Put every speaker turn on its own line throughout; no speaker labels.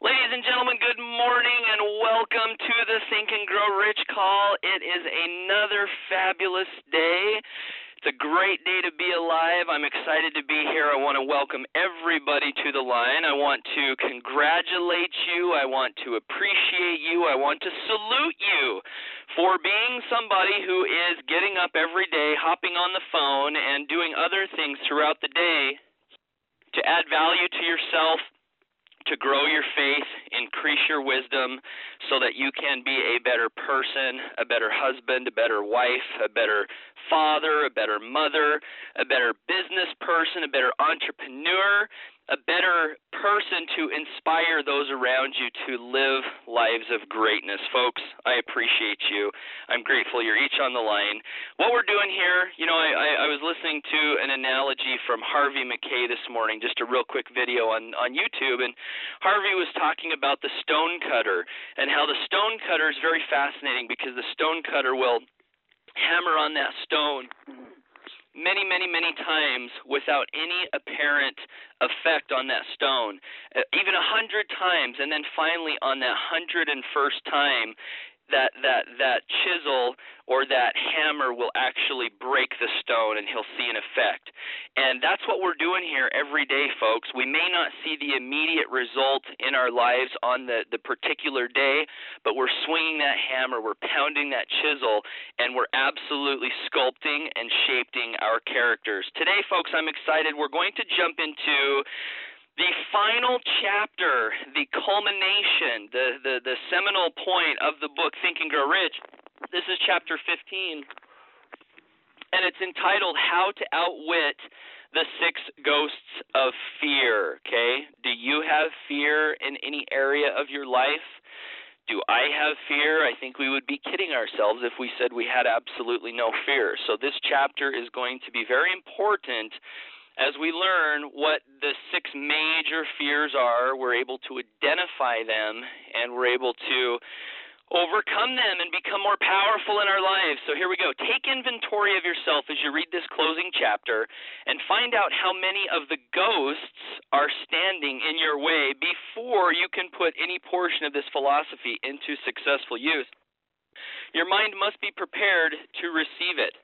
Ladies and gentlemen, good morning and welcome to the Think and Grow Rich call. It is another fabulous day. It's a great day to be alive. I'm excited to be here. I want to welcome everybody to the line. I want to congratulate you. I want to appreciate you. I want to salute you for being somebody who is getting up every day, hopping on the phone, and doing other things throughout the day to add value to yourself, to grow your faith, increase your wisdom so that you can be a better person, a better husband, a better wife, a better father, a better mother, a better business person, a better entrepreneur, a better person to inspire those around you to live lives of greatness. Folks, I appreciate you. I'm grateful you're each on the line. What we're doing here, I was listening to an analogy from Harvey Mackay this morning, just a real quick video on YouTube, and Harvey was talking about the stone cutter and how the stone cutter is very fascinating because the stone cutter will hammer on that stone many, many, many times without any apparent effect on that stone, even 100 times, and then finally on that 101st time, that chisel or that hammer will actually break the stone and he'll see an effect. And that's what we're doing here every day, folks. We may not see the immediate result in our lives on the particular day, but we're swinging that hammer, we're pounding that chisel, and we're absolutely sculpting and shaping our characters. Today, folks, I'm excited. We're going to jump into the final chapter, the culmination, the seminal point of the book, Think and Grow Rich. This is chapter 15, and it's entitled How to Outwit the 6 Ghosts of Fear, okay? Do you have fear in any area of your life? Do I have fear? I think we would be kidding ourselves if we said we had absolutely no fear. So this chapter is going to be very important as we learn what the 6 major fears are. We're able to identify them, and we're able to overcome them and become more powerful in our lives. So here we go. Take inventory of yourself as you read this closing chapter and find out how many of the ghosts are standing in your way before you can put any portion of this philosophy into successful use. Your mind must be prepared to receive it.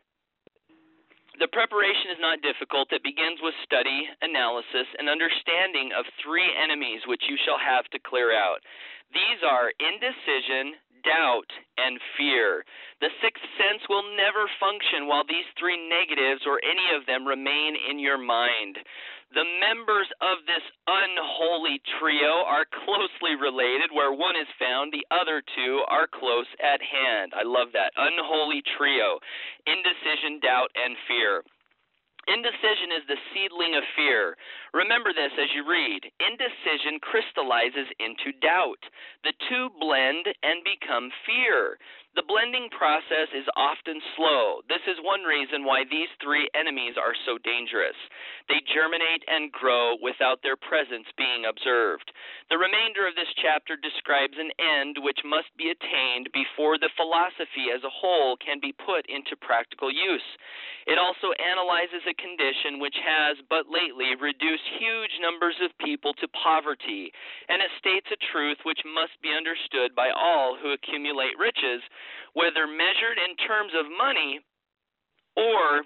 The preparation is not difficult. It begins with study, analysis, and understanding of 3 enemies which you shall have to clear out. These are indecision, doubt, and fear. The 6th sense will never function while these 3 negatives or any of them remain in your mind. The members of this unholy trio are closely related. Where one is found, the other 2 are close at hand. I love that. Unholy trio. Indecision, doubt, and fear. Indecision is the seedling of fear. Remember this as you read. Indecision crystallizes into doubt. The 2 blend and become fear. The blending process is often slow. This is one reason why these 3 enemies are so dangerous. They germinate and grow without their presence being observed. The remainder of this chapter describes an end which must be attained before the philosophy as a whole can be put into practical use. It also analyzes a condition which has but lately reduced huge numbers of people to poverty, and it states a truth which must be understood by all who accumulate riches, whether measured in terms of money or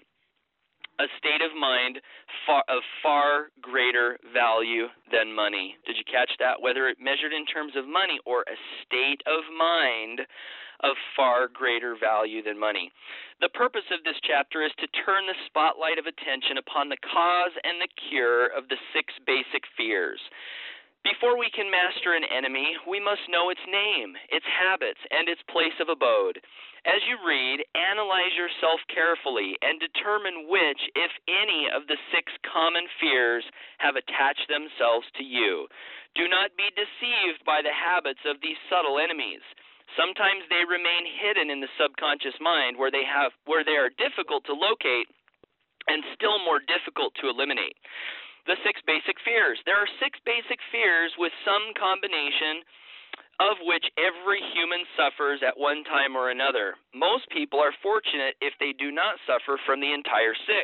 a state of mind of far greater value than money. Did you catch that? Whether it measured in terms of money or a state of mind of far greater value than money. The purpose of this chapter is to turn the spotlight of attention upon the cause and the cure of the 6 basic fears. Before we can master an enemy, we must know its name, its habits, and its place of abode. As you read, analyze yourself carefully and determine which, if any, of the 6 common fears have attached themselves to you. Do not be deceived by the habits of these subtle enemies. Sometimes they remain hidden in the subconscious mind where they are difficult to locate and still more difficult to eliminate. The 6 basic fears. There are 6 basic fears with some combination of which every human suffers at one time or another. Most people are fortunate if they do not suffer from the entire 6.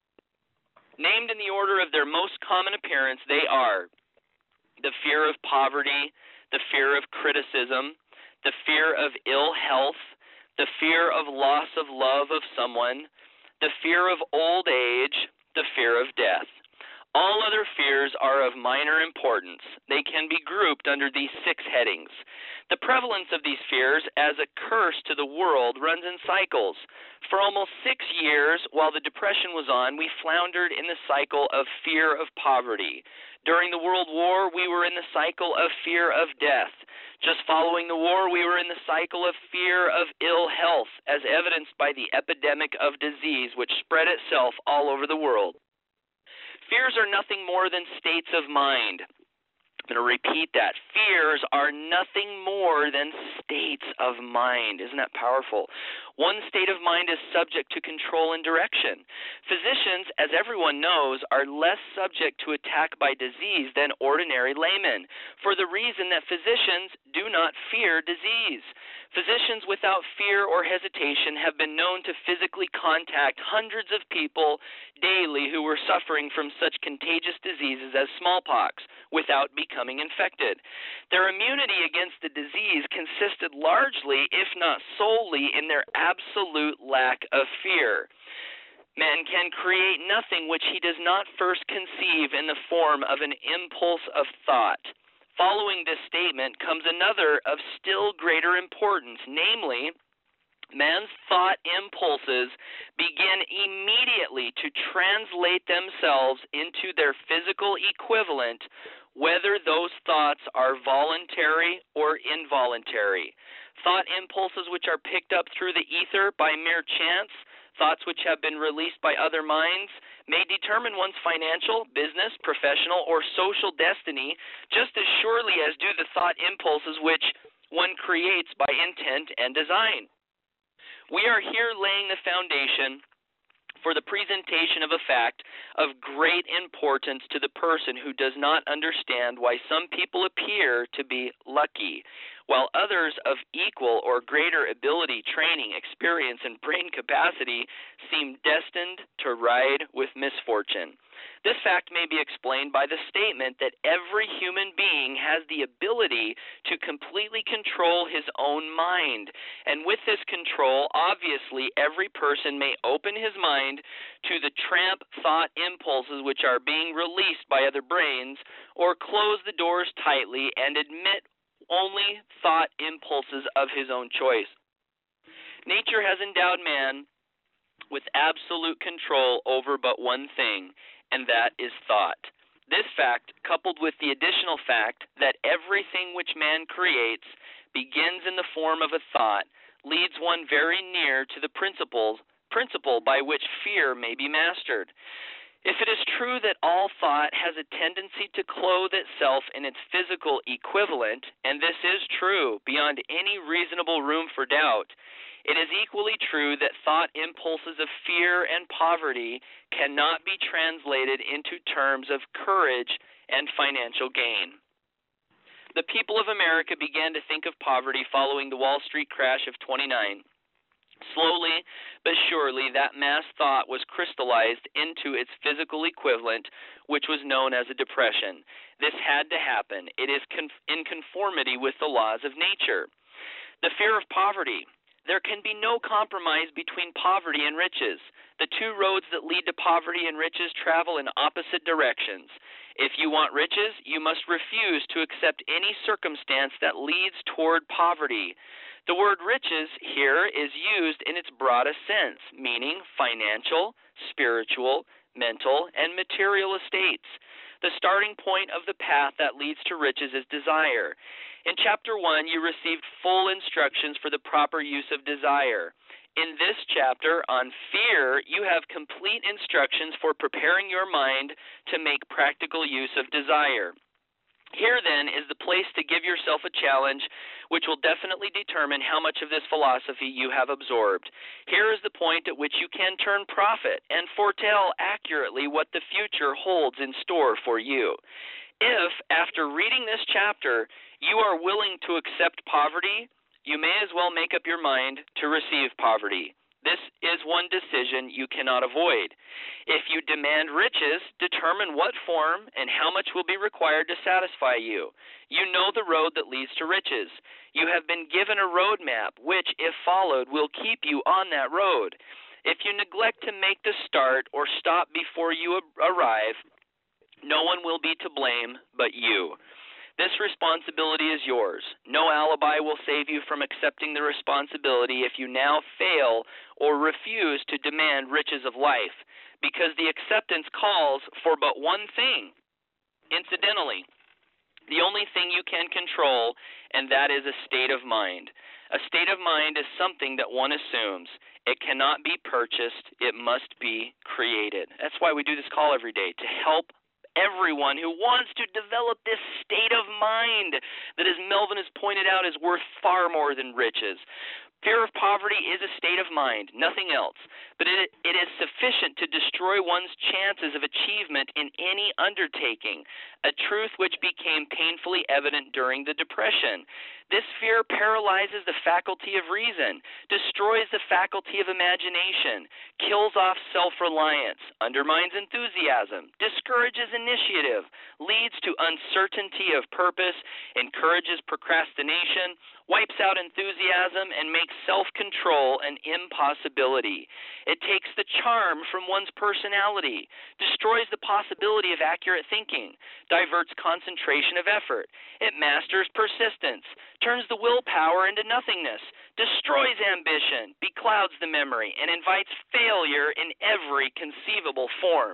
Named in the order of their most common appearance, they are the fear of poverty, fear of criticism, the fear of ill health, the fear of loss of love of someone, the fear of old age, the fear of death. All other fears are of minor importance. They can be grouped under these 6 headings. The prevalence of these fears as a curse to the world runs in cycles. For almost 6 years, while the Depression was on, we floundered in the cycle of fear of poverty. During the World War, we were in the cycle of fear of death. Just following the war, we were in the cycle of fear of ill health, as evidenced by the epidemic of disease which spread itself all over the world. Fears are nothing more than states of mind. I'm going to repeat that. Fears are nothing more than states of mind. Isn't that powerful? One state of mind is subject to control and direction. Physicians, as everyone knows, are less subject to attack by disease than ordinary laymen, for the reason that physicians do not fear disease. Physicians without fear or hesitation have been known to physically contact hundreds of people daily who were suffering from such contagious diseases as smallpox without becoming infected. Their immunity against the disease consisted largely, if not solely, in their absolute lack of fear. Man can create nothing which he does not first conceive in the form of an impulse of thought. Following this statement comes another of still greater importance, namely, man's thought impulses begin immediately to translate themselves into their physical equivalent, whether those thoughts are voluntary or involuntary. Thought impulses which are picked up through the ether by mere chance, thoughts which have been released by other minds, may determine one's financial, business, professional, or social destiny just as surely as do the thought impulses which one creates by intent and design. We are here laying the foundation for the presentation of a fact of great importance to the person who does not understand why some people appear to be lucky, while others of equal or greater ability, training, experience, and brain capacity seem destined to ride with misfortune. This fact may be explained by the statement that every human being has the ability to completely control his own mind. And with this control, obviously, every person may open his mind to the tramp thought impulses which are being released by other brains, or close the doors tightly and admit only thought impulses of his own choice. Nature has endowed man with absolute control over but one thing, and that is thought. This fact, coupled with the additional fact that everything which man creates begins in the form of a thought, leads one very near to the principle by which fear may be mastered. If it is true that all thought has a tendency to clothe itself in its physical equivalent, and this is true beyond any reasonable room for doubt, it is equally true that thought impulses of fear and poverty cannot be translated into terms of courage and financial gain. The people of America began to think of poverty following the Wall Street crash of '29. Slowly but surely, that mass thought was crystallized into its physical equivalent, which was known as a depression. This had to happen. It is in conformity with the laws of nature. The fear of poverty. There can be no compromise between poverty and riches. The two roads that lead to poverty and riches travel in opposite directions. If you want riches, you must refuse to accept any circumstance that leads toward poverty. The word riches here is used in its broadest sense, meaning financial, spiritual, mental, and material estates. The starting point of the path that leads to riches is desire. In Chapter 1, you received full instructions for the proper use of desire. In this chapter on fear, you have complete instructions for preparing your mind to make practical use of desire. Here, then, is the place to give yourself a challenge which will definitely determine how much of this philosophy you have absorbed. Here is the point at which you can turn prophet and foretell accurately what the future holds in store for you. If, after reading this chapter, you are willing to accept poverty, you may as well make up your mind to receive poverty. This is one decision you cannot avoid. If you demand riches, determine what form and how much will be required to satisfy you. You know the road that leads to riches. You have been given a roadmap, which, if followed, will keep you on that road. If you neglect to make the start or stop before you arrive, no one will be to blame but you. This responsibility is yours. No alibi will save you from accepting the responsibility if you now fail or refuse to demand riches of life, because the acceptance calls for but one thing. Incidentally, the only thing you can control, and that is a state of mind. A state of mind is something that one assumes. It cannot be purchased. It must be created. That's why we do this call every day, to help everyone who wants to develop this state of mind that, as Melvin has pointed out, is worth far more than riches. Fear of poverty is a state of mind, nothing else, but it is sufficient to destroy one's chances of achievement in any undertaking, a truth which became painfully evident during the Depression. This fear paralyzes the faculty of reason, destroys the faculty of imagination, kills off self-reliance, undermines enthusiasm, discourages initiative, leads to uncertainty of purpose, encourages procrastination, wipes out enthusiasm, and makes self-control an impossibility. It takes the charm from one's personality, destroys the possibility of accurate thinking, diverts concentration of effort. It masters persistence, turns the willpower into nothingness, destroys ambition, beclouds the memory, and invites failure in every conceivable form.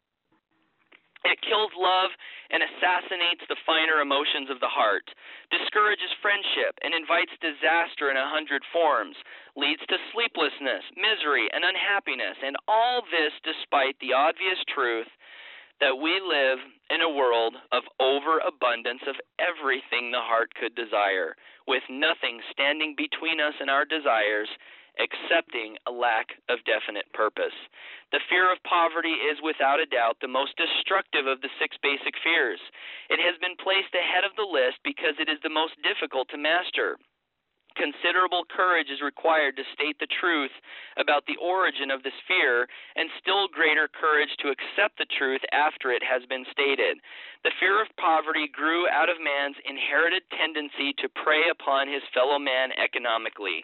It kills love and assassinates the finer emotions of the heart, discourages friendship, and invites disaster in 100 forms, leads to sleeplessness, misery, and unhappiness, and all this despite the obvious truth that we live in a world of overabundance of everything the heart could desire, with nothing standing between us and our desires, excepting a lack of definite purpose. The fear of poverty is without a doubt the most destructive of the 6 basic fears. It has been placed ahead of the list because it is the most difficult to master. Considerable courage is required to state the truth about the origin of this fear, and still greater courage to accept the truth after it has been stated. The fear of poverty grew out of man's inherited tendency to prey upon his fellow man economically.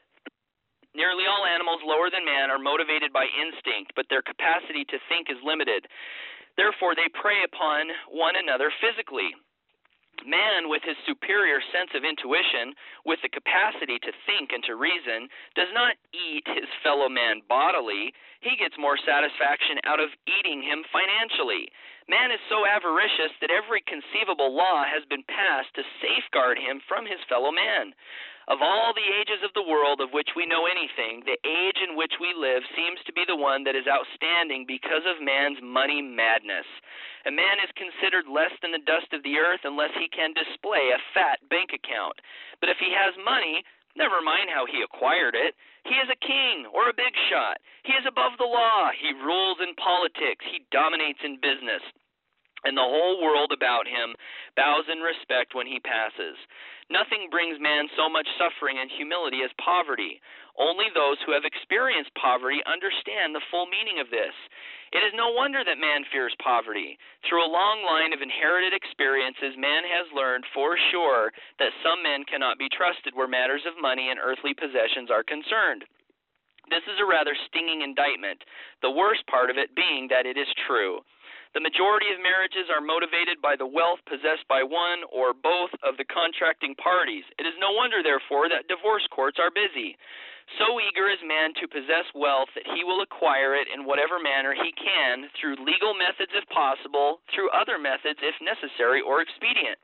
Nearly all animals lower than man are motivated by instinct, but their capacity to think is limited. Therefore, they prey upon one another physically. Man, with his superior sense of intuition, with the capacity to think and to reason, does not eat his fellow man bodily. He gets more satisfaction out of eating him financially. Man is so avaricious that every conceivable law has been passed to safeguard him from his fellow man. Of all the ages of the world of which we know anything, the age in which we live seems to be the one that is outstanding because of man's money madness. A man is considered less than the dust of the earth unless he can display a fat bank account. But if he has money, never mind how he acquired it. He is a king or a big shot. He is above the law. He rules in politics. He dominates in business. And the whole world about him bows in respect when he passes. Nothing brings man so much suffering and humility as poverty. Only those who have experienced poverty understand the full meaning of this. It is no wonder that man fears poverty. Through a long line of inherited experiences, man has learned for sure that some men cannot be trusted where matters of money and earthly possessions are concerned. This is a rather stinging indictment, the worst part of it being that it is true. The majority of marriages are motivated by the wealth possessed by one or both of the contracting parties. It is no wonder, therefore, that divorce courts are busy. So eager is man to possess wealth that he will acquire it in whatever manner he can, through legal methods if possible, through other methods if necessary or expedient.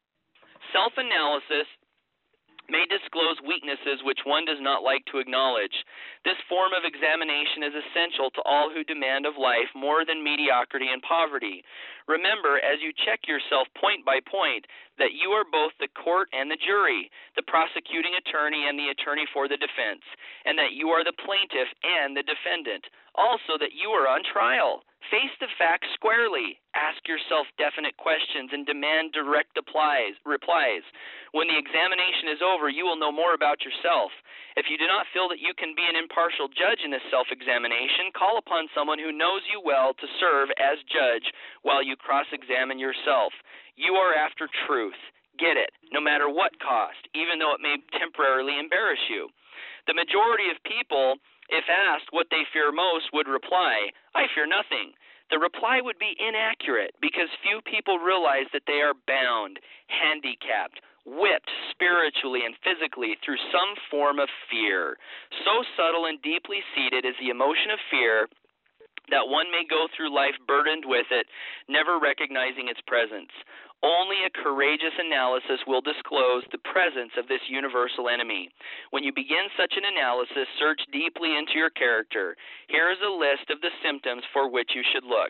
Self-analysis may disclose weaknesses which one does not like to acknowledge. This form of examination is essential to all who demand of life more than mediocrity and poverty. Remember, as you check yourself point by point, that you are both the court and the jury, the prosecuting attorney and the attorney for the defense, and that you are the plaintiff and the defendant. Also that you are on trial. Face the facts squarely. Ask yourself definite questions and demand direct replies. When the examination is over, you will know more about yourself. If you do not feel that you can be an impartial judge in this self-examination, call upon someone who knows you well to serve as judge while you cross-examine yourself. You are after truth. Get it, no matter what cost, even though it may temporarily embarrass you. The majority of people, if asked what they fear most, would reply, I fear nothing. The reply would be inaccurate because few people realize that they are bound, handicapped, whipped spiritually and physically through some form of fear. So subtle and deeply seated is the emotion of fear that one may go through life burdened with it, never recognizing its presence. Only a courageous analysis will disclose the presence of this universal enemy. When you begin such an analysis, search deeply into your character. Here is a list of the symptoms for which you should look.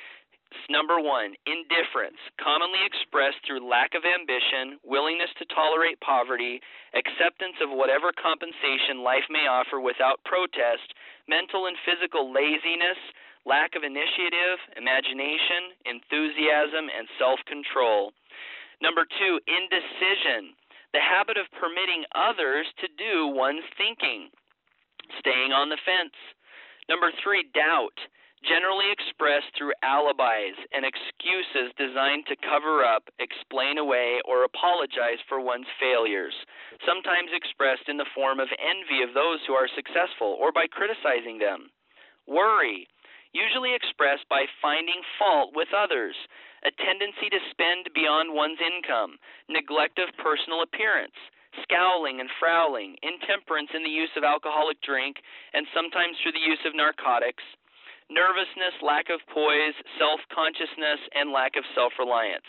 Number 1, indifference, commonly expressed through lack of ambition, willingness to tolerate poverty, acceptance of whatever compensation life may offer without protest, mental and physical laziness, lack of initiative, imagination, enthusiasm, and self-control. Number 2, indecision, the habit of permitting others to do one's thinking, staying on the fence. Number 3, doubt, generally expressed through alibis and excuses designed to cover up, explain away, or apologize for one's failures, sometimes expressed in the form of envy of those who are successful or by criticizing them. Worry, usually expressed by finding fault with others, a tendency to spend beyond one's income, neglect of personal appearance, scowling and frowning, intemperance in the use of alcoholic drink, and sometimes through the use of narcotics, nervousness, lack of poise, self-consciousness, and lack of self-reliance.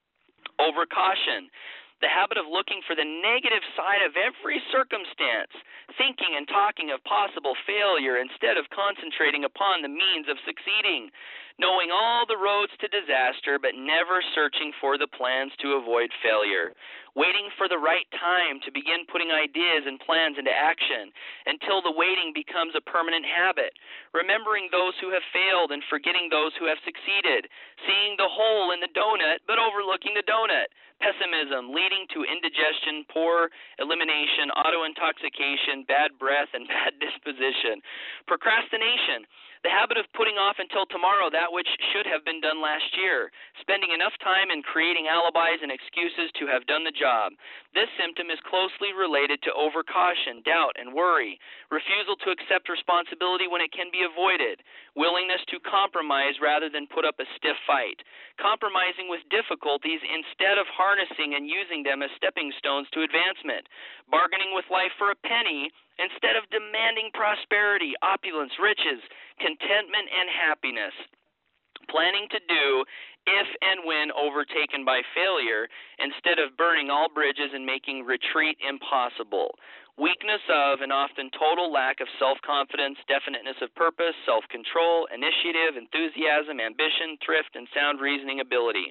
Overcaution, the habit of looking for the negative side of every circumstance, thinking and talking of possible failure instead of concentrating upon the means of succeeding, knowing all the roads to disaster but never searching for the plans to avoid failure, waiting for the right time to begin putting ideas and plans into action until the waiting becomes a permanent habit, remembering those who have failed and forgetting those who have succeeded, seeing the hole in the donut but overlooking the donut, pessimism leading to indigestion, poor elimination, auto-intoxication, bad breath, and bad disposition, procrastination, the habit of putting off until tomorrow that which should have been done last year, spending enough time in creating alibis and excuses to have done the job. This symptom is closely related to overcaution, doubt, and worry, refusal to accept responsibility when it can be avoided, willingness to compromise rather than put up a stiff fight, compromising with difficulties instead of harnessing and using them as stepping stones to advancement, bargaining with life for a penny instead of demanding prosperity, opulence, riches, contentment, and happiness, planning to do if and when overtaken by failure instead of burning all bridges and making retreat impossible, weakness of and often total lack of self-confidence, definiteness of purpose, self-control, initiative, enthusiasm, ambition, thrift, and sound reasoning ability.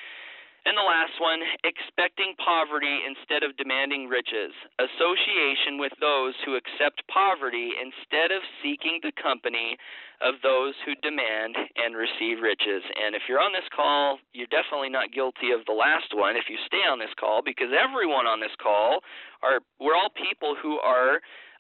And the last one, expecting poverty instead of demanding riches, association with those who accept poverty instead of seeking the company of those who demand and receive riches. And if you're on this call, you're definitely not guilty of the last one if you stay on this call, because everyone on this call, we're all people who are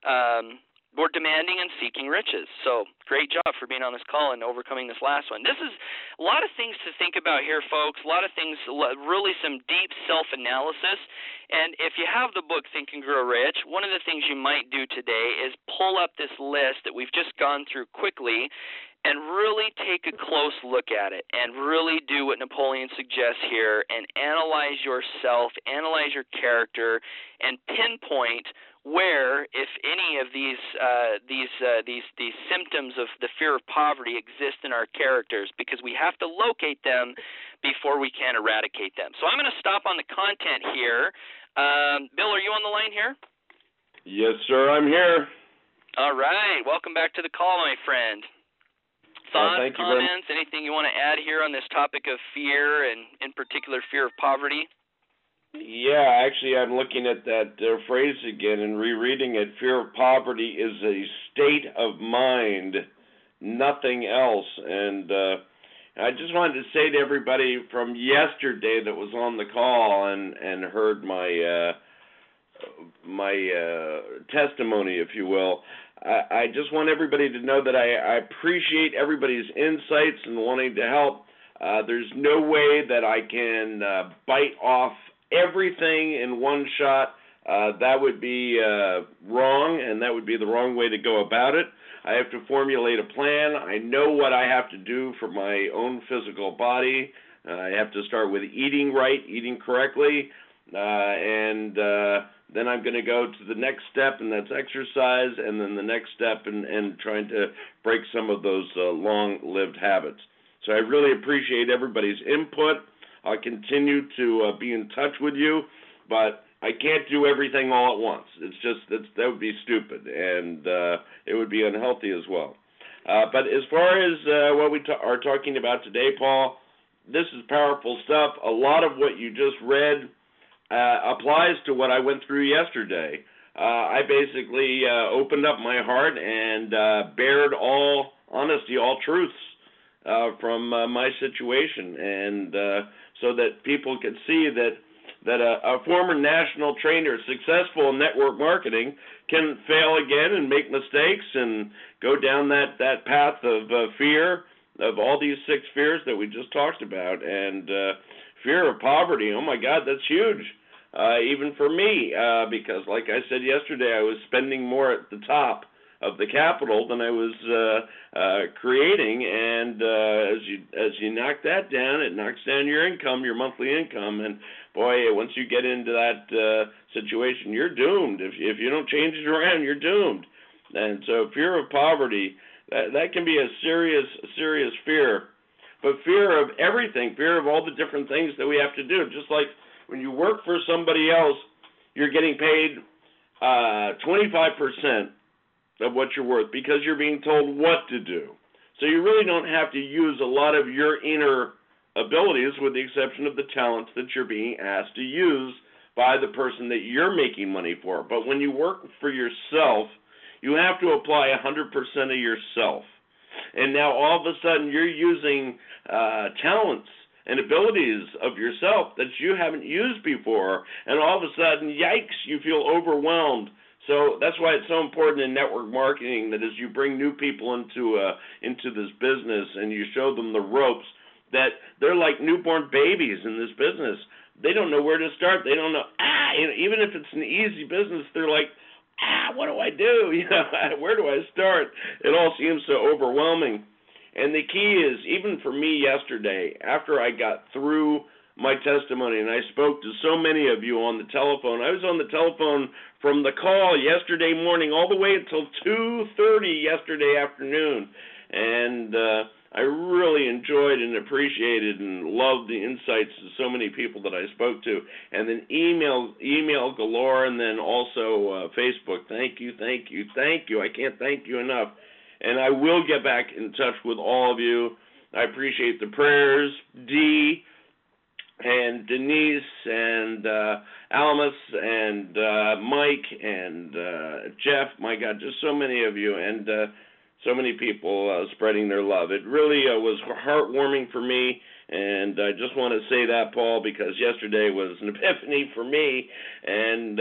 we're demanding and seeking riches. So great job for being on this call and overcoming this last one. This is a lot of things to think about here, folks. A lot of things, really some deep self-analysis. And if you have the book Think and Grow Rich, one of the things you might do today is pull up this list that we've just gone through quickly and really take a close look at it and really do what Napoleon suggests here and analyze yourself, analyze your character, and pinpoint where, if any of these symptoms of the fear of poverty exist in our characters, because we have to locate them before we can eradicate them. So I'm going to stop on the content here. Bill, are you on the line here?
Yes, sir, I'm here.
All right. Welcome back to the call, my friend. Thoughts, comments, anything you want to add here on this topic of fear and, in particular, fear of poverty?
Yeah, actually, I'm looking at that phrase again and rereading it. Fear of poverty is a state of mind, nothing else. And I just wanted to say to everybody from yesterday that was on the call and heard my testimony, if you will. I just want everybody to know that I appreciate everybody's insights and wanting to help. There's no way that I can bite off everything in one shot. That would be wrong, and that would be the wrong way to go about it. I have to formulate a plan. I know what I have to do for my own physical body. I have to start with eating right, eating correctly, and then I'm going to go to the next step, and that's exercise, and then the next step and trying to break some of those long-lived habits. So I really appreciate everybody's input. I'll continue to be in touch with you, but I can't do everything all at once. It's just that would be stupid, and it would be unhealthy as well. But as far as what we are talking about today, Paul, this is powerful stuff. A lot of what you just read applies to what I went through yesterday. I basically opened up my heart and bared all honesty, all truths from my situation, and so that people could see that a former national trainer, successful in network marketing, can fail again and make mistakes and go down that path of fear, of all these 6 fears that we just talked about. And fear of poverty, oh my God, that's huge, even for me, because like I said yesterday, I was spending more at the top of the capital than I was creating, and as you knock that down, it knocks down your income, your monthly income, and boy, once you get into that situation, you're doomed. If you don't change it around, you're doomed. And so fear of poverty, that can be a serious fear, but fear of everything, fear of all the different things that we have to do. Just like when you work for somebody else, you're getting paid 25% of what you're worth because you're being told what to do. So you really don't have to use a lot of your inner abilities, with the exception of the talents that you're being asked to use by the person that you're making money for. But when you work for yourself, you have to apply 100% of yourself. And now all of a sudden you're using talents and abilities of yourself that you haven't used before, and all of a sudden, yikes, you feel overwhelmed. So that's why it's so important in network marketing that as you bring new people into this business and you show them the ropes, that they're like newborn babies in this business. They don't know where to start. They don't know, even if it's an easy business, they're like, what do I do? Where do I start? It all seems so overwhelming. And the key is, even for me yesterday, after I got through my testimony, and I spoke to so many of you on the telephone. I was on the telephone from the call yesterday morning all the way until 2:30 yesterday afternoon. And I really enjoyed and appreciated and loved the insights of so many people that I spoke to. And then email galore, and then also Facebook. Thank you. I can't thank you enough. And I will get back in touch with all of you. I appreciate the prayers. Dee and Denise and Almas and Mike and Jeff, my God, just so many of you, and so many people spreading their love. It really was heartwarming for me, and I just want to say that, Paul, because yesterday was an epiphany for me, and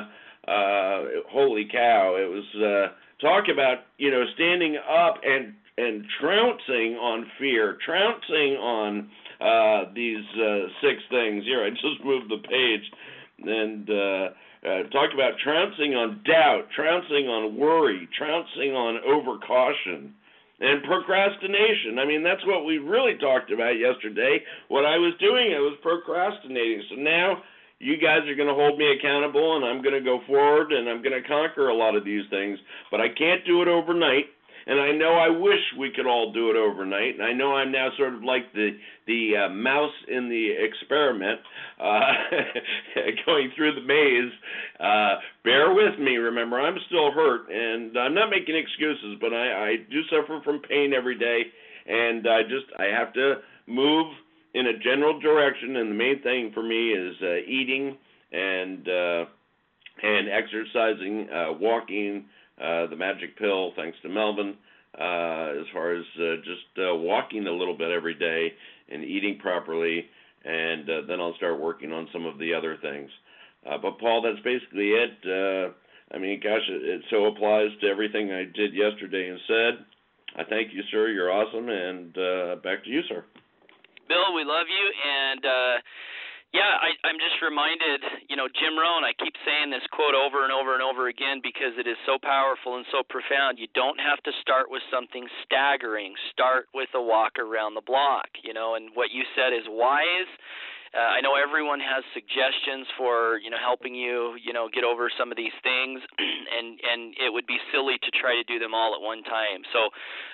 holy cow, it was talk about, standing up and trouncing on fear, trouncing on these 6 things. Here, I just moved the page, and talk about trouncing on doubt, trouncing on worry, trouncing on overcaution, and procrastination. I mean, that's what we really talked about yesterday. What I was doing, I was procrastinating. So now you guys are going to hold me accountable, and I'm going to go forward, and I'm going to conquer a lot of these things. But I can't do it overnight. And I know I wish we could all do it overnight. And I know I'm now sort of like the mouse in the experiment, going through the maze. Bear with me. Remember, I'm still hurt, and I'm not making excuses, but I do suffer from pain every day, and I have to move in a general direction. And the main thing for me is eating and exercising, walking. The magic pill, thanks to Melvin, as far as just walking a little bit every day and eating properly, and then I'll start working on some of the other things. But Paul, that's basically it. I mean, gosh, it so applies to everything I did yesterday and said. I thank you, sir. You're awesome, and back to you, sir.
Bill, we love you, and yeah, I'm just reminded, Jim Rohn, I keep saying this quote over and over and over again because it is so powerful and so profound. You don't have to start with something staggering. Start with a walk around the block, and what you said is wise. I know everyone has suggestions for, helping you, get over some of these things, and it would be silly to try to do them all at one time. So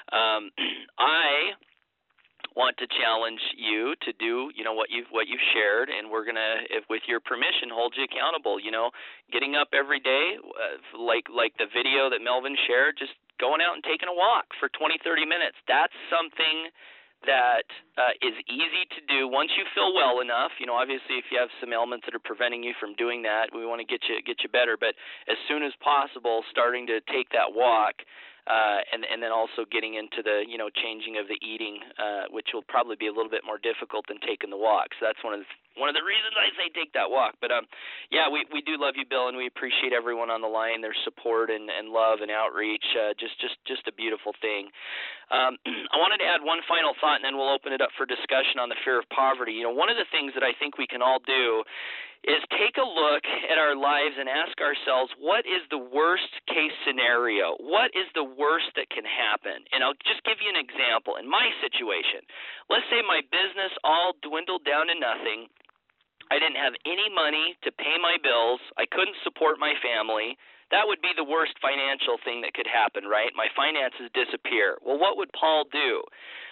I want to challenge you to do, what you've shared, and we're gonna, if with your permission, hold you accountable. Getting up every day, like the video that Melvin shared, just going out and taking a walk for 20-30 minutes. That's something that is easy to do once you feel well enough. Obviously, if you have some ailments that are preventing you from doing that, we want to get you better. But as soon as possible, starting to take that walk. And then also getting into the changing of the eating, which will probably be a little bit more difficult than taking the walk. So that's one of the reasons I say take that walk. But yeah, we do love you, Bill, and we appreciate everyone on the line, their support and love and outreach. Just a beautiful thing. I wanted to add one final thought, and then we'll open it up for discussion on the fear of poverty. One of the things that I think we can all do is take a look at our lives and ask ourselves, what is the worst case scenario? What is the worst that can happen? And I'll just give you an example. In my situation, let's say my business all dwindled down to nothing. I didn't have any money to pay my bills. I couldn't support my family. That would be the worst financial thing that could happen, right? My finances disappear. Well, what would Paul do?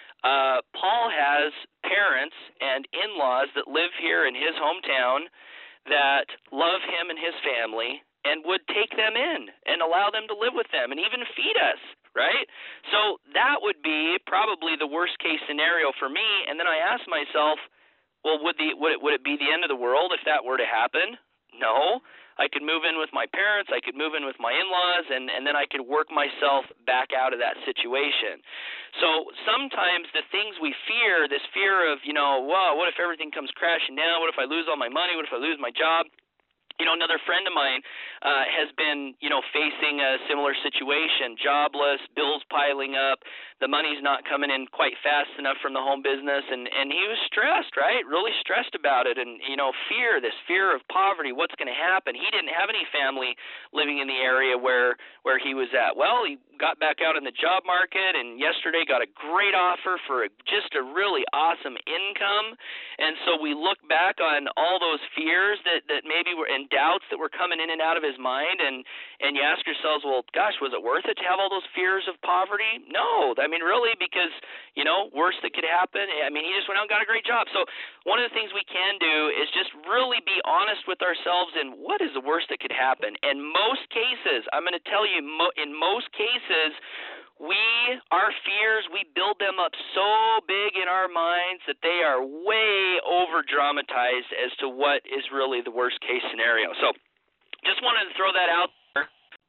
Paul has parents and in-laws that live here in his hometown that love him and his family and would take them in and allow them to live with them and even feed us, right? So that would be probably the worst case scenario for me. And then I asked myself, well, would it be the end of the world if that were to happen? No. I could move in with my parents, I could move in with my in-laws, and then I could work myself back out of that situation. So sometimes the things we fear, this fear of, what if everything comes crashing down? What if I lose all my money? What if I lose my job? Another friend of mine has been, facing a similar situation, jobless, bills piling up, the money's not coming in quite fast enough from the home business, and he was stressed, right? Really stressed about it, and, this fear of poverty, what's going to happen? He didn't have any family living in the area where he was at. Well, he got back out in the job market, and yesterday got a great offer for just a really awesome income, and so we look back on all those fears that maybe were and doubts that were coming in and out of his mind, and you ask yourselves, well, gosh, was it worth it to have all those fears of poverty? No, I mean, really, because, worst that could happen, he just went out and got a great job. So one of the things we can do is just really be honest with ourselves and what is the worst that could happen. And most cases, I'm going to tell you, in most cases, our fears, we build them up so big in our minds that they are way over dramatized as to what is really the worst case scenario. So just wanted to throw that out there.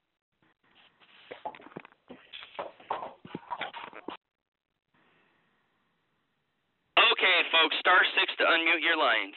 Okay, folks, *6 to unmute your lines.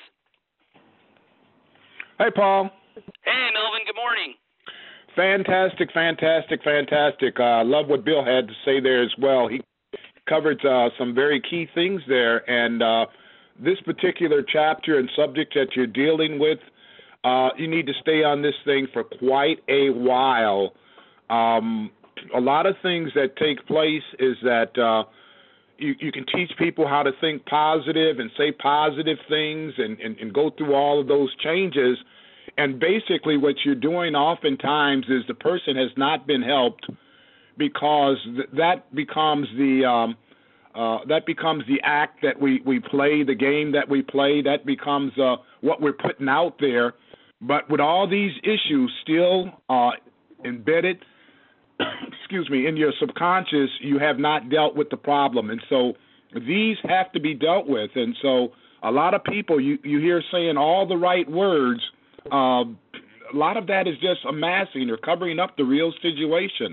Hey, Paul.
Hey, Melvin, good morning.
Fantastic. Love what Bill had to say there as well. He covered some very key things there, and this particular chapter and subject that you're dealing with, you need to stay on this thing for quite a while. A lot of things that take place is that you can teach people how to think positive and say positive things and go through all of those changes. And basically what you're doing oftentimes is the person has not been helped because that becomes the act that we play, the game that we play, that becomes what we're putting out there. But with all these issues still embedded, in your subconscious, you have not dealt with the problem. And so these have to be dealt with. And so a lot of people you hear saying all the right words. A lot of that is just masking or covering up the real situation.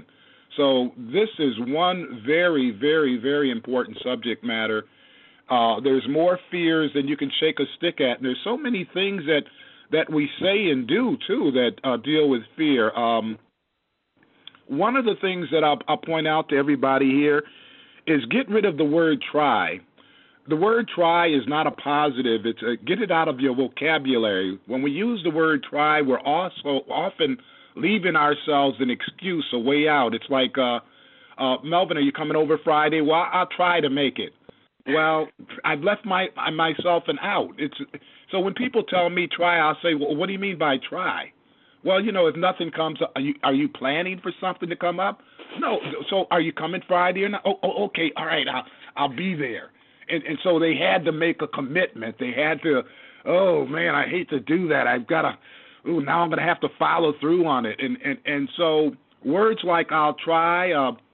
So this is one very, very, very important subject matter. There's more fears than you can shake a stick at, and there's so many things that we say and do too that deal with fear. One of the things that I'll point out to everybody here is get rid of the word try. The word try is not a positive. It's get it out of your vocabulary. When we use the word try, we're also often leaving ourselves an excuse, a way out. It's like, Melvin, are you coming over Friday? Well, I'll try to make it. Well, I've left myself an out. So when people tell me try, I'll say, well, what do you mean by try? Well, if nothing comes up, are you planning for something to come up? No. So are you coming Friday or not? Oh, okay. All right. I'll be there. And so they had to make a commitment. They had to, oh man, I hate to do that. I've got to, now I'm going to have to follow through on it. And so words like I'll try,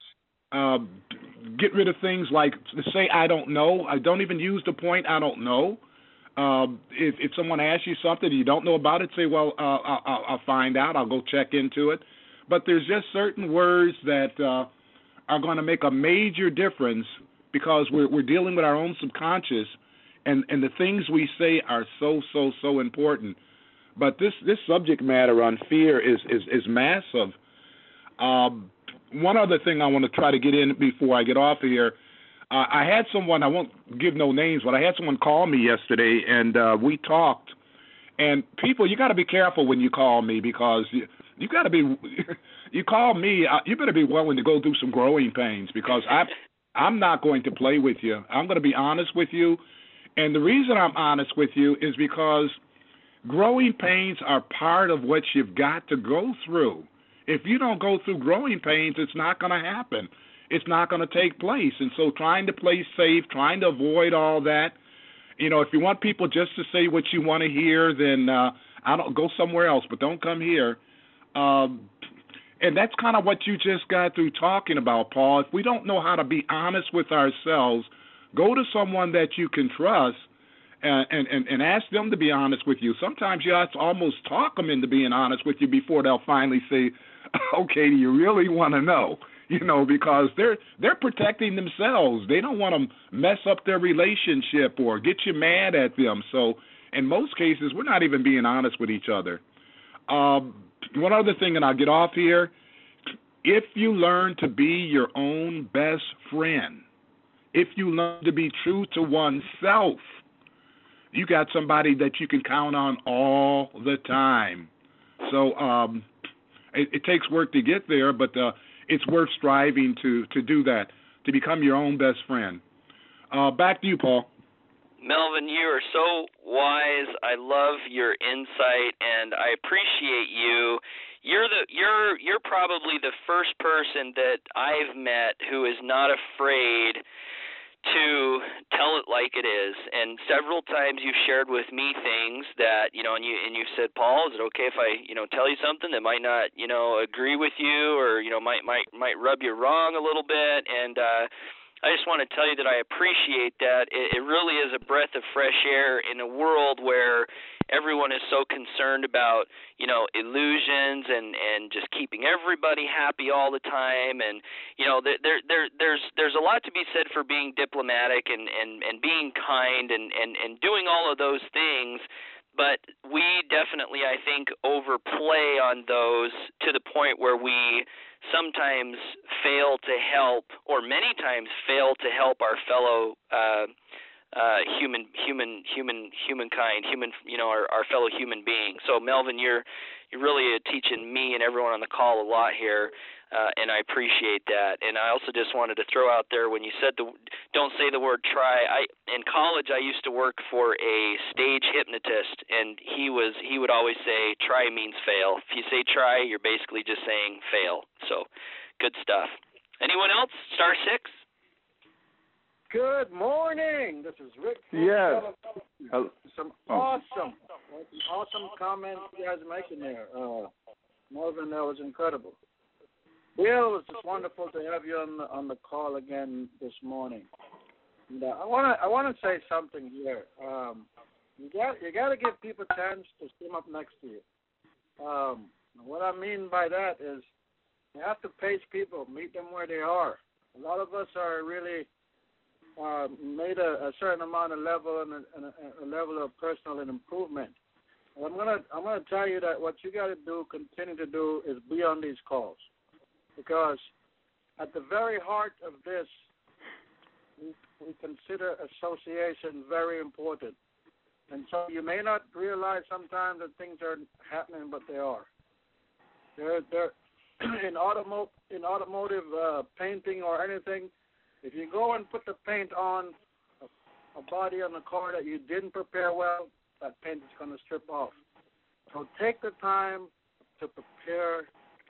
get rid of things like say I don't know. I don't even use the point I don't know. If someone asks you something and you don't know about it, say, well, I'll find out. I'll go check into it. But there's just certain words that are going to make a major difference because we're dealing with our own subconscious, and the things we say are so important. But this subject matter on fear is massive. One other thing I want to try to get in before I get off of here. I had someone, I won't give no names, but I had someone call me yesterday, and we talked. And people, you got to be careful when you call me because you got to be, you call me, you better be willing to go through some growing pains because I'm not going to play with you. I'm going to be honest with you. And the reason I'm honest with you is because growing pains are part of what you've got to go through. If you don't go through growing pains, it's not going to happen. It's not going to take place. And so trying to play safe, trying to avoid all that, if you want people just to say what you want to hear, then I don't go somewhere else, but don't come here. And that's kind of what you just got through talking about, Paul. If we don't know how to be honest with ourselves, go to someone that you can trust and ask them to be honest with you. Sometimes you have to almost talk them into being honest with you before they'll finally say, okay, do you really want to know? Because they're protecting themselves. They don't want to mess up their relationship or get you mad at them. So in most cases, we're not even being honest with each other. One other thing, and I'll get off here, if you learn to be your own best friend, if you learn to be true to oneself, you got somebody that you can count on all the time. So it takes work to get there, but it's worth striving to do that, to become your own best friend. Back to you, Paul.
Melvin, you are so wise. I love your insight, and I appreciate you. You're probably the first person that I've met who is not afraid to tell it like it is. And several times you've shared with me things that, and you said, Paul, is it okay if I, tell you something that might not, agree with you or, might rub you wrong a little bit. And I just want to tell you that I appreciate that. It really is a breath of fresh air in a world where everyone is so concerned about, illusions and just keeping everybody happy all the time. And, there's a lot to be said for being diplomatic and being kind and doing all of those things. But we definitely, I think, overplay on those to the point where we sometimes fail to help, or many times fail to help our fellow humankind, our fellow human beings. So, Melvin, you're really teaching me and everyone on the call a lot here, and I appreciate that. And I also just wanted to throw out there when you said don't say the word try. In college, I used to work for a stage hypnotist, and he would always say try means fail. If you say try, you're basically just saying fail. So, good stuff. Anyone else? Star 6.
Good morning. This is Rick.
Yes.
Some awesome comments you guys are making there. Melvin, that was incredible. Bill, it's just wonderful to have you on the call again this morning. And I want to say something here. You got to give people a chance to swim up next to you. What I mean by that is You have to pace people, meet them where they are. A lot of us are really made a certain amount of level and a level of personal improvement. And I'm gonna tell you that what you got to do, continue to do, is be on these calls, because at the very heart of this, we consider association very important. And so you may not realize sometimes that things are happening, but they are. They're in automotive painting or anything. If you go and put the paint on a body on a car that you didn't prepare well, that paint is going to strip off. So take the time to prepare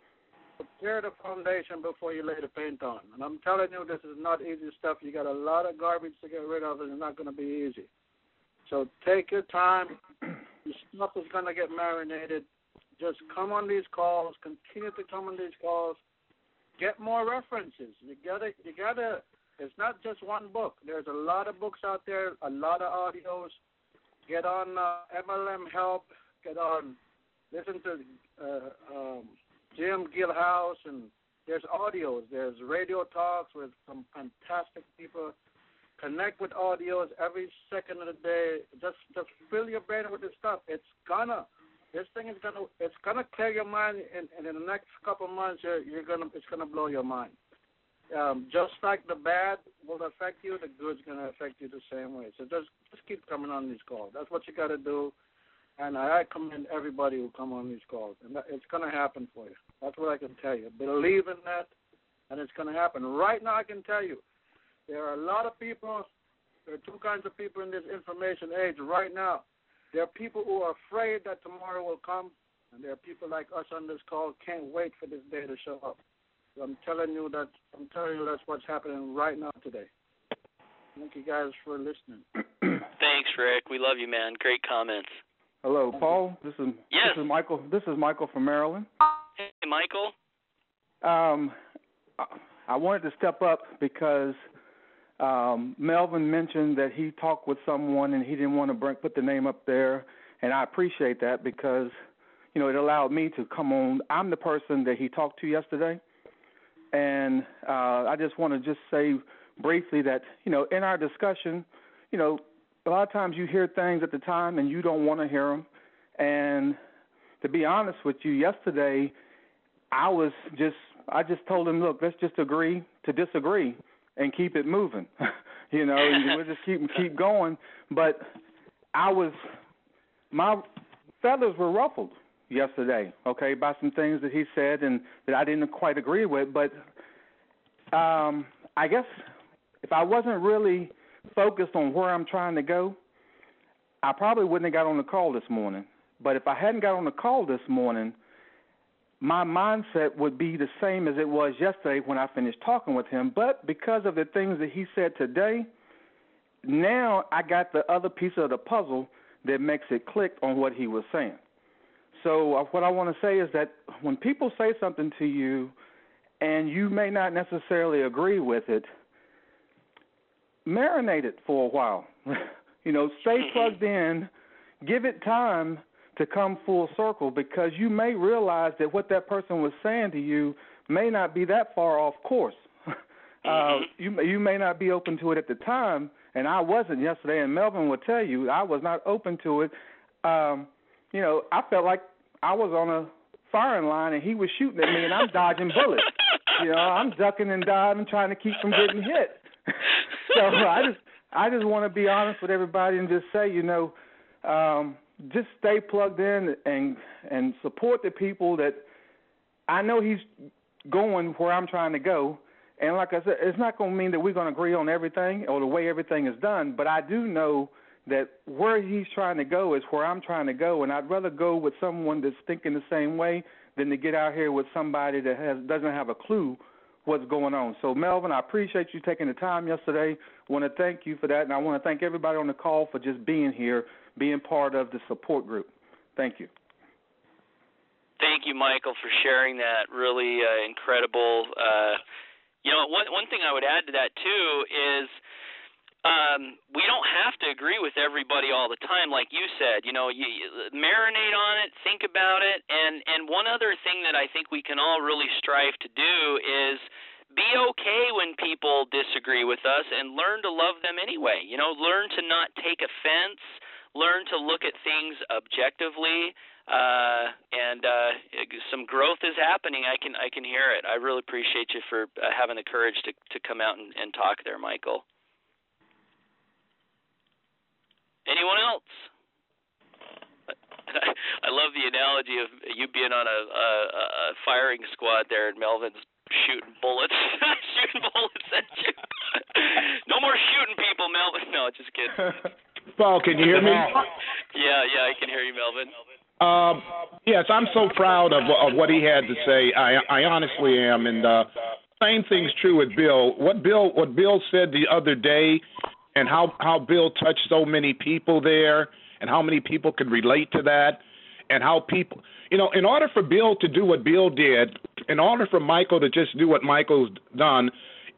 the foundation before you lay the paint on. And I'm telling you, this is not easy stuff. You got a lot of garbage to get rid of, and it's not going to be easy. So take your time. Your stuff is going to get marinated. Just come on these calls. Continue to come on these calls. Get more references. You gotta. It's not just one book. There's a lot of books out there, a lot of audios. Get on MLM Help. Get on. Listen to Jim Gilhouse, and there's audios. There's radio talks with some fantastic people. Connect with audios every second of the day. Just fill your brain with this stuff. It's gonna clear your mind, and in the next couple of months, it's gonna blow your mind. Just like the bad will affect you, the good's gonna affect you the same way. So just keep coming on these calls. That's what you got to do, and I commend everybody who come on these calls, and it's gonna happen for you. That's what I can tell you. Believe in that, and it's gonna happen. Right now, I can tell you, there are a lot of people. There are two kinds of people in this information age right now. There are people who are afraid that tomorrow will come, and there are people like us on this call can't wait for this day to show up. So I'm telling you that's what's happening right now today. Thank you guys for listening.
Thanks, Rick. We love you, man. Great comments.
Hello, Paul. This is Michael. This is Michael from Maryland.
Hey, Michael.
I wanted to step up because Melvin mentioned that he talked with someone and he didn't want to put the name up there, and I appreciate that because, it allowed me to come on. I'm the person that he talked to yesterday, and I just want to say briefly that, in our discussion, a lot of times you hear things at the time and you don't want to hear them, and to be honest with you, yesterday I just told him, look, let's just agree to disagree and keep it moving. We'll just keep going. But my feathers were ruffled yesterday, okay, by some things that he said and that I didn't quite agree with. But I guess if I wasn't really focused on where I'm trying to go, I probably wouldn't have got on the call this morning. But if I hadn't got on the call this morning, my mindset would be the same as it was yesterday when I finished talking with him. But because of the things that he said today, now I got the other piece of the puzzle that makes it click on what he was saying. So what I want to say is that when people say something to you and you may not necessarily agree with it, marinate it for a while. Stay plugged in, give it time to come full circle, because you may realize that what that person was saying to you may not be that far off course. You may not be open to it at the time, and I wasn't yesterday, and Melvin will tell you I was not open to it. I felt like I was on a firing line, and he was shooting at me, and I'm dodging bullets. I'm ducking and diving, trying to keep from getting hit. So I just want to be honest with everybody and just say, just stay plugged in and support the people that I know he's going where I'm trying to go. And like I said, it's not going to mean that we're going to agree on everything or the way everything is done, but I do know that where he's trying to go is where I'm trying to go, and I'd rather go with someone that's thinking the same way than to get out here with somebody that doesn't have a clue what's going on. So, Melvin, I appreciate you taking the time yesterday. I want to thank you for that, and I want to thank everybody on the call for just being here, being part of the support group. Thank you.
Thank you, Michael, for sharing that. Really incredible. One thing I would add to that, too, is we don't have to agree with everybody all the time, like you said. You marinate on it, think about it, and one other thing that I think we can all really strive to do is be okay when people disagree with us and learn to love them anyway. Learn to not take offense, learn to look at things objectively, and some growth is happening. I can hear it. I really appreciate you for having the courage to come out and talk there, Michael. Anyone else? I love the analogy of you being on a firing squad there, and Melvin's shooting bullets at you. No more shooting people, Melvin. No, just kidding.
Paul, can you hear me?
Yeah, I can hear you, Melvin.
Yes, I'm so proud of what he had to say. I honestly am, and same thing's true with Bill. What Bill said the other day, and how Bill touched so many people there, and how many people could relate to that, and how people, in order for Bill to do what Bill did, in order for Michael to just do what Michael's done,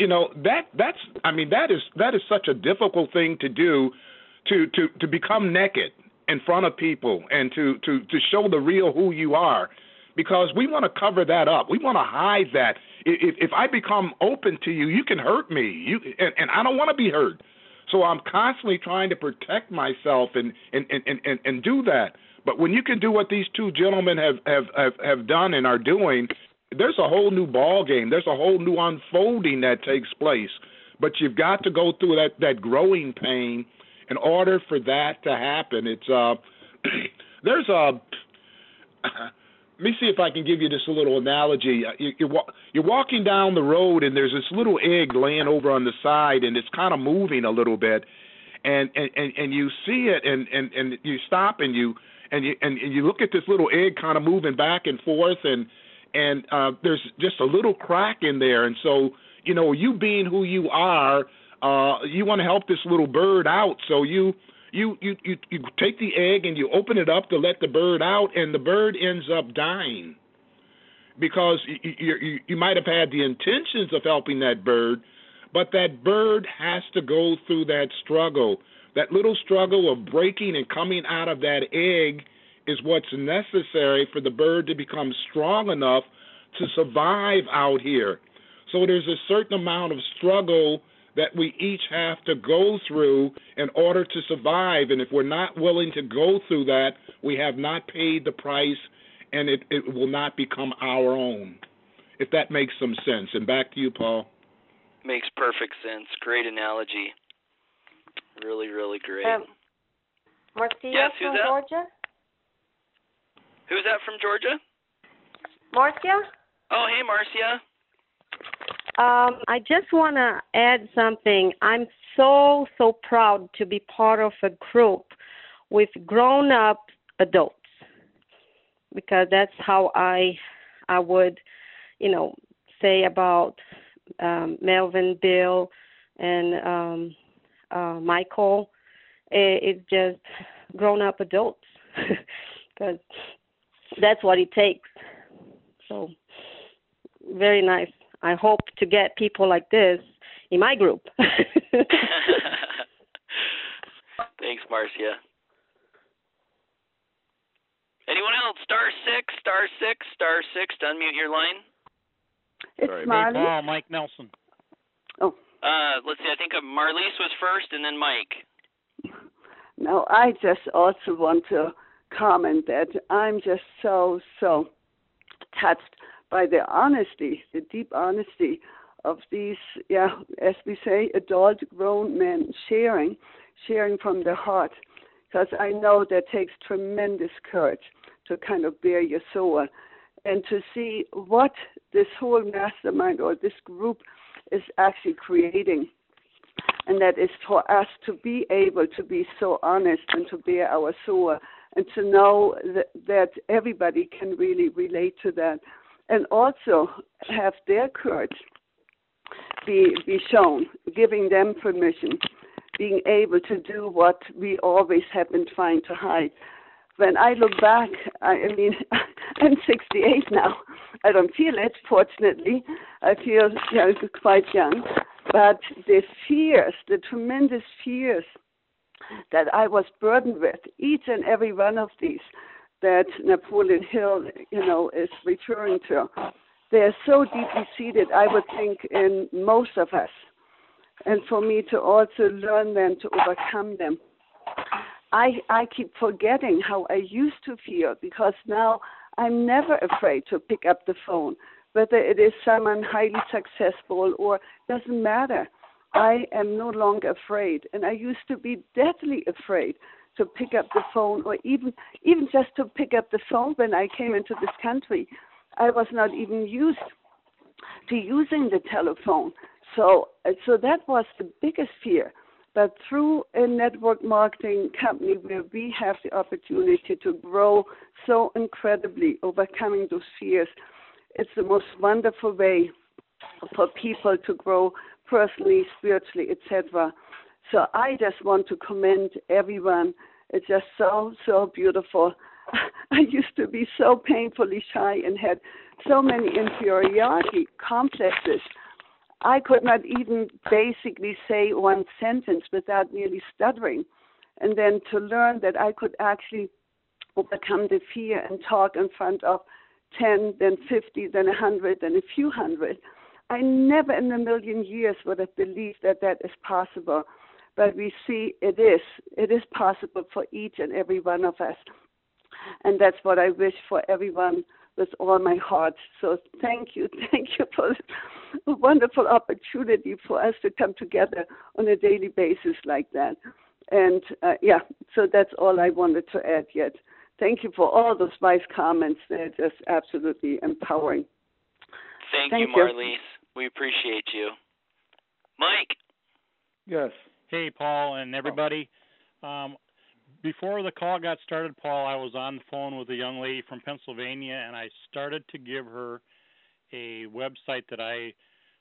that is such a difficult thing to do, to become naked in front of people and to show the real who you are, because we want to cover that up. We want to hide that. If I become open to you, you can hurt me. And I don't want to be hurt. So I'm constantly trying to protect myself and do that. But when you can do what these two gentlemen have done and are doing, there's a whole new ball game. There's a whole new unfolding that takes place. But you've got to go through that growing pain in order for that to happen. It's there's a let me see if I can give you this little analogy. You're walking down the road, and there's this little egg laying over on the side, and it's kind of moving a little bit, and you see it, and you stop, and you look at this little egg kind of moving back and forth, and there's just a little crack in there, and so you being who you are, you want to help this little bird out, so you take the egg and you open it up to let the bird out, and the bird ends up dying because you might have had the intentions of helping that bird, but that bird has to go through that struggle. That little struggle of breaking and coming out of that egg is what's necessary for the bird to become strong enough to survive out here. So there's a certain amount of struggle that we each have to go through in order to survive. And if we're not willing to go through that, we have not paid the price, and it will not become our own, if that makes some sense. And back to you, Paul.
Makes perfect sense. Great analogy. Really, really great.
Marcia
yes,
from Georgia?
Who's that from Georgia?
Marcia?
Oh, hey, Marcia.
I just want to add something. I'm so proud to be part of a group with grown-up adults, because that's how I would, say about Melvin, Bill, and Michael. It's just grown-up adults, because that's what it takes. So, very nice. I hope to get people like this in my group.
Thanks, Marcia. Anyone else? *6 to unmute your line.
It's Marley. Hey, Paul, Mike Nelson.
Oh.
Let's see. I think Marlise was first, and then Mike.
No, I just also want to comment that I'm just so touched by the honesty, the deep honesty of these, as we say, adult grown men sharing from the heart. Because I know that takes tremendous courage to kind of bear your soul and to see what this whole mastermind or this group is actually creating. And that is for us to be able to be so honest and to bear our soul and to know that everybody can really relate to that. And also have their courage be shown, giving them permission, being able to do what we always have been trying to hide. When I look back, I mean, I'm 68 now. I don't feel it, fortunately. I feel quite young. But the fears, the tremendous fears that I was burdened with, each and every one of these that Napoleon Hill, is referring to, they're so deeply seated, I would think, in most of us. And for me to also learn them, to overcome them. I keep forgetting how I used to feel, because now I'm never afraid to pick up the phone, whether it is someone highly successful or doesn't matter. I am no longer afraid, and I used to be deathly afraid to pick up the phone, or even just to pick up the phone when I came into this country. I was not even used to using the telephone. So that was the biggest fear. But through a network marketing company where we have the opportunity to grow so incredibly, overcoming those fears, it's the most wonderful way for people to grow personally, spiritually, etc. So I just want to commend everyone. It's just so, so beautiful. I used to be so painfully shy and had so many inferiority complexes. I could not even basically say one sentence without nearly stuttering. And then to learn that I could actually overcome the fear and talk in front of 10, then 50, then 100, then a few hundred. I never in a million years would have believed that is possible. But we see it is possible for each and every one of us. And that's what I wish for everyone with all my heart. So thank you for a wonderful opportunity for us to come together on a daily basis like that. And so that's all I wanted to add yet. Thank you for all those wise comments. They're just absolutely empowering.
Thank you, Marlise. We appreciate you. Mike?
Yes.
Hey, Paul and everybody. Before the call got started, Paul, I was on the phone with a young lady from Pennsylvania, and I started to give her a website that I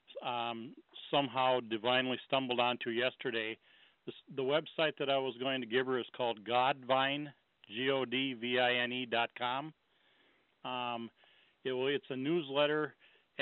somehow divinely stumbled onto yesterday. The website that I was going to give her is called Godvine, GODVINE.com. It's a newsletter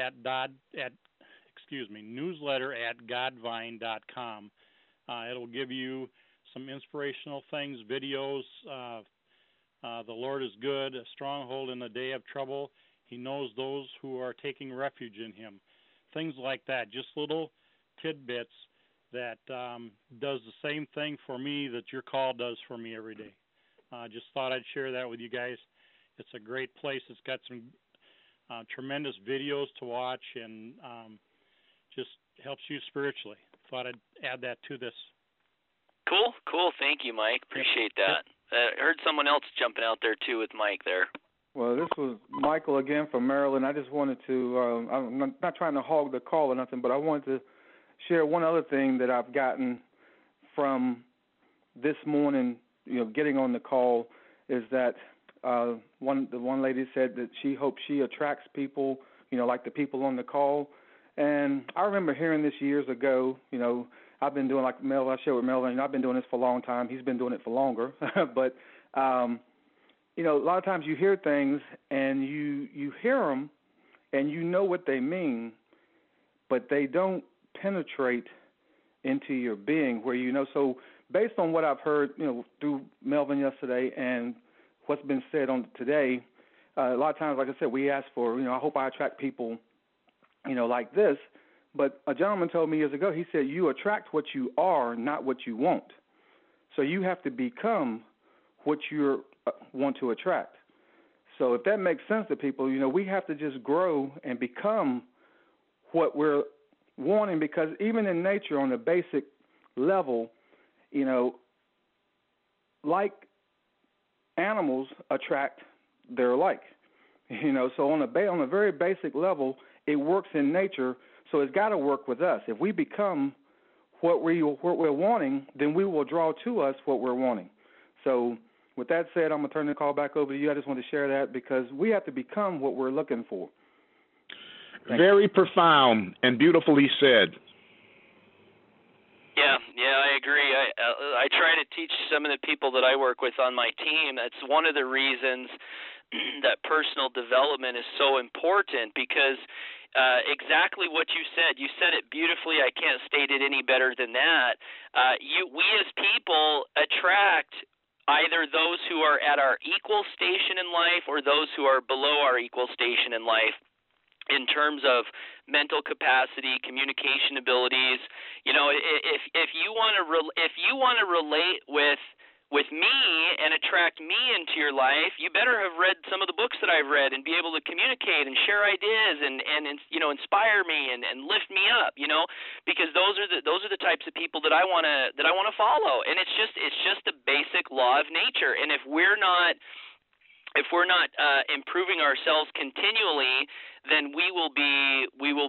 newsletter at Godvine.com. It'll give you some inspirational things, videos. The Lord is good, a stronghold in the day of trouble. He knows those who are taking refuge in him. Things like that, just little tidbits that does the same thing for me that your call does for me every day. Just thought I'd share that with you guys. It's a great place. It's got some tremendous videos to watch, and just helps you spiritually. Thought I'd add that to this.
Cool. Thank you, Mike. Appreciate that. I heard someone else jumping out there, too, with Mike there.
Well, this was Michael again from Maryland. I just wanted to, I'm not trying to hog the call or nothing, but I wanted to share one other thing that I've gotten from this morning, getting on the call, is that the one lady said that she hopes she attracts people, like the people on the call. And I remember hearing this years ago. I've been doing, like Melvin, I shared with Melvin, I've been doing this for a long time. He's been doing it for longer. But, a lot of times you hear things and you hear them and you know what they mean, but they don't penetrate into your being where So based on what I've heard, through Melvin yesterday and what's been said on today, a lot of times, like I said, we ask for, I hope I attract people, like this. But a gentleman told me years ago, he said, you attract what you are, not what you want. So you have to become what you want to attract. So if that makes sense to people, we have to just grow and become what we're wanting, because even in nature, on the basic level, like animals attract their like. So on a very basic level, it works in nature. So it's got to work with us. If we become what we're wanting, then we will draw to us what we're wanting. So with that said, I'm going to turn the call back over to you. I just want to share that because we have to become what we're looking for.
Very profound and beautifully said.
Yeah, I agree. I try to teach some of the people that I work with on my team. That's one of the reasons that personal development is so important, because exactly what you said. You said it beautifully. I can't state it any better than that. We as people attract either those who are at our equal station in life or those who are below our equal station in life, in terms of mental capacity, communication abilities. You know, if you want to relate with me and attract me into your life, you better have read some of the books that I've read and be able to communicate and share ideas and you know, inspire me and lift me up, you know, because those are the types of people that I want to follow. And it's just a basic law of nature. And if we're not improving ourselves continually, then we will be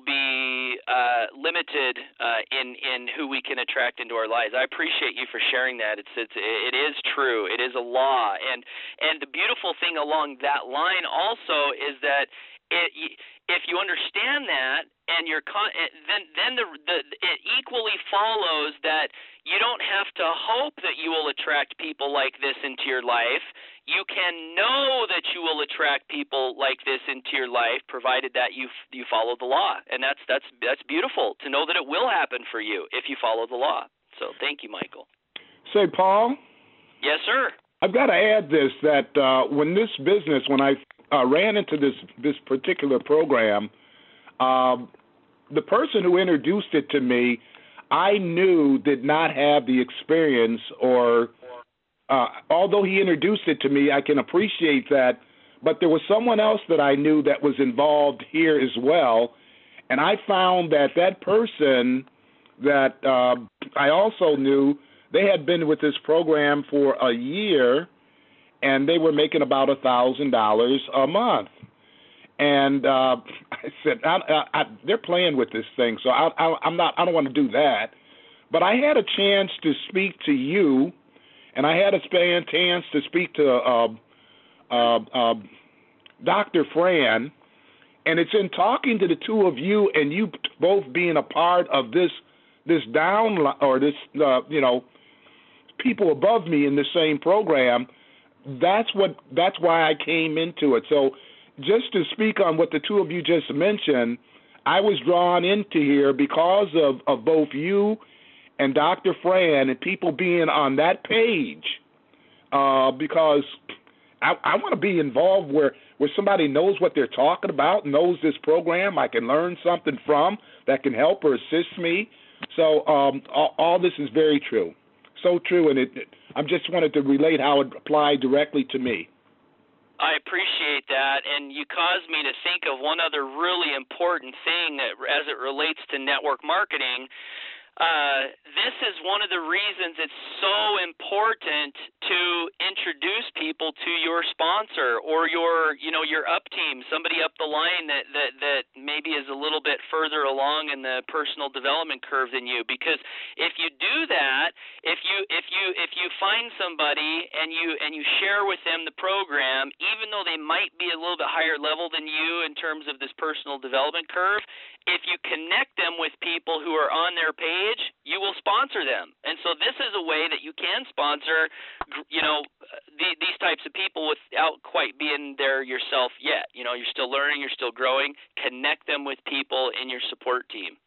limited in who we can attract into our lives. I appreciate you for sharing that. It is true. It is a law, and the beautiful thing along that line also is that if you understand that, and then it equally follows that you don't have to hope that you will attract people like this into your life. You can know that you will attract people like this into your life, provided that you follow the law, and that's beautiful to know that it will happen for you if you follow the law. So thank you, Michael.
Say, Paul.
Yes, sir.
I've got to add this, that when I ran into this particular program, the person who introduced it to me, I knew did not have the experience, or although he introduced it to me, I can appreciate that, but there was someone else that I knew that was involved here as well, and I found that person that I also knew, they had been with this program for a year, and they were making about $1,000 a month. And I said, they're playing with this thing, so I don't want to do that. But I had a chance to speak to you, and I had a chance to speak to Dr. Fran, and it's in talking to the two of you, and you both being a part of this people above me in the same program. That's why I came into it. So just to speak on what the two of you just mentioned, I was drawn into here because of both you and Dr. Fran and people being on that page, because I want to be involved where somebody knows what they're talking about, knows this program I can learn something from that can help or assist me. So all this is very true. So true, and I just wanted to relate how it applied directly to me.
I appreciate that, and you caused me to think of one other really important thing that, as it relates to network marketing. This is one of the reasons it's so important to introduce people to your sponsor or your up team, somebody up the line that maybe is a little bit further along in the personal development curve than you. Because if you do that, if you find somebody and you share with them the program, even though they might be a little bit higher level than you in terms of this personal development curve, if you connect them with people who are on their page, you will sponsor them. And so this is a way that you can sponsor, these types of people without quite being there yourself yet. You're still learning, you're still growing. Connect them with people in your support team.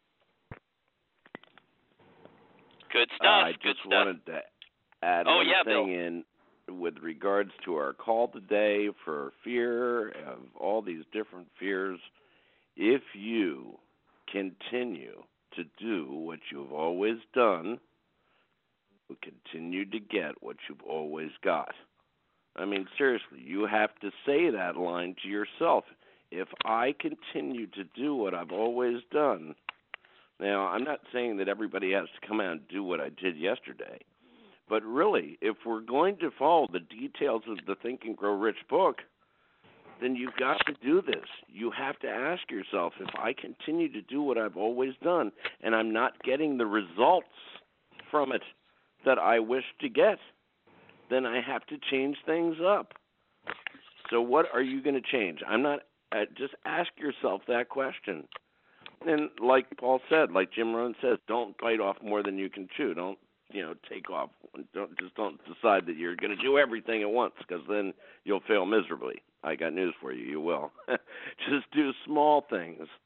Good stuff.
I just wanted to add one thing in with regards to our call today for fear of all these different fears. If you continue to do what you've always done, you continue to get what you've always got. I mean, seriously, you have to say that line to yourself. If I continue to do what I've always done. Now, I'm not saying that everybody has to come out and do what I did yesterday, but really, if we're going to follow the details of the Think and Grow Rich book, then you've got to do this. You have to ask yourself, if I continue to do what I've always done and I'm not getting the results from it that I wish to get, then I have to change things up. So what are you going to change? Just ask yourself that question. And like Paul said, like Jim Rohn says, don't bite off more than you can chew. Don't take off. Don't decide that you're going to do everything at once, because then you'll fail miserably. I got news for you. You will. Just do small things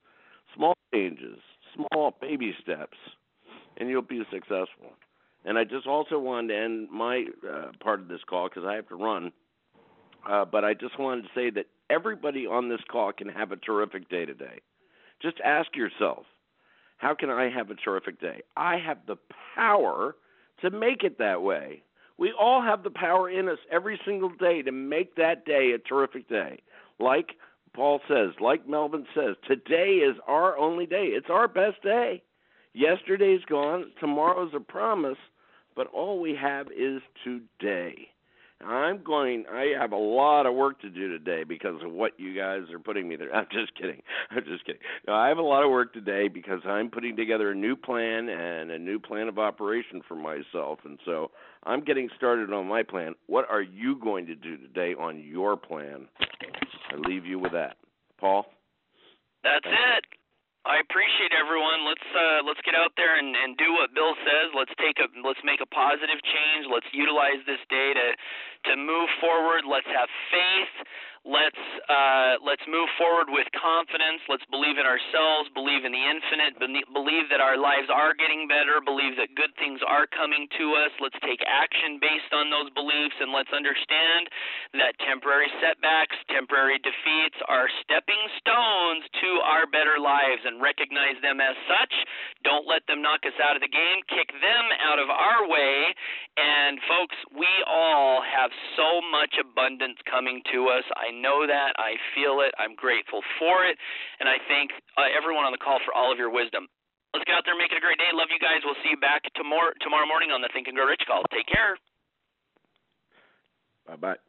Small changes, small baby steps, and you'll be successful. And I just also wanted to end my part of this call because I have to run. But I just wanted to say that everybody on this call can have a terrific day today. Just ask yourself, how can I have a terrific day? I have the power to make it that way. We all have the power in us every single day to make that day a terrific day. Like Paul says, like Melvin says, today is our only day. It's our best day. Yesterday's gone. Tomorrow's a promise, but all we have is today. I have a lot of work to do today because of what you guys are putting me there. I'm just kidding. No, I have a lot of work today because I'm putting together a new plan and a new plan of operation for myself. And so I'm getting started on my plan. What are you going to do today on your plan? I leave you with that. Paul?
That's it. I appreciate everyone. Let's get out there and do what Bill says. Let's make a positive change. Let's utilize this day to move forward. Let's have faith. Let's move forward with confidence. Let's believe in ourselves, believe in the infinite, believe that our lives are getting better, believe that good things are coming to us. Let's take action based on those beliefs, and let's understand that temporary setbacks, temporary defeats are stepping stones to our better lives, and recognize them as such. Don't let them knock us out of the game. Kick them out of our way. And folks, we all have so much abundance coming to us. I know that. I feel it. I'm grateful for it. And I thank everyone on the call for all of your wisdom. Let's get out there and make it a great day. Love you guys. We'll see you back tomorrow morning on the Think and Grow Rich call. Take care.
Bye-bye.